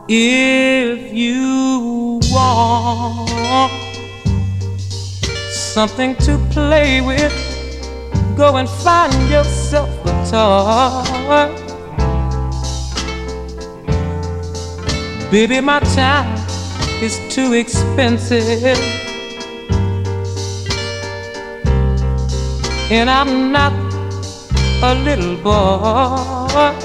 If you want something to play with, go and find yourself a toy. Baby, my time is too expensive, and I'm not a little boy.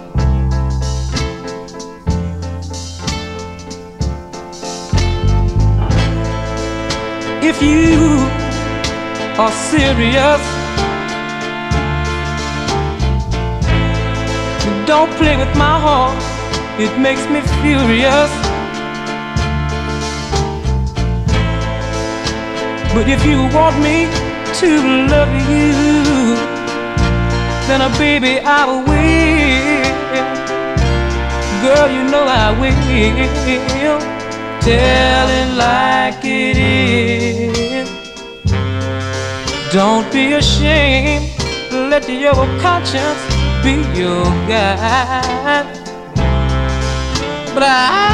If you are serious, don't play with my heart, it makes me furious. But if you want me to love you, then baby, I will. Girl, you know I will. Tell it like it is. Don't be ashamed, let your conscience be your guide. But I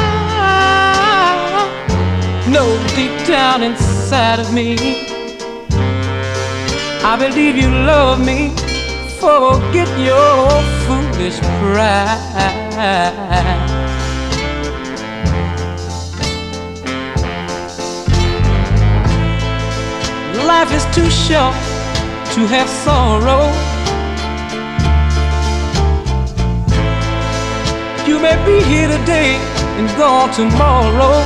know deep down inside of me, I believe you love me. Forget your foolish pride. Life is too short to have sorrow. You may be here today and gone tomorrow.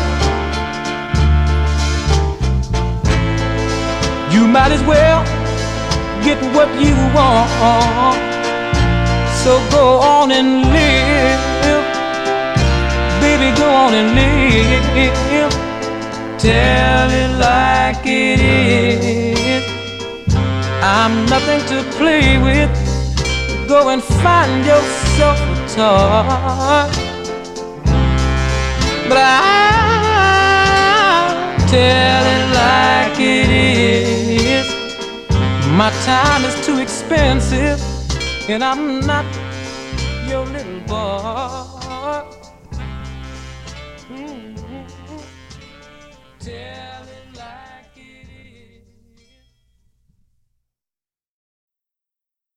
You might as well get what you want. So go on and live, baby, go on and live. Tell it like it is. I'm nothing to play with. Go and find yourself a toy. But I'll tell it like it is. My time is too expensive, and I'm not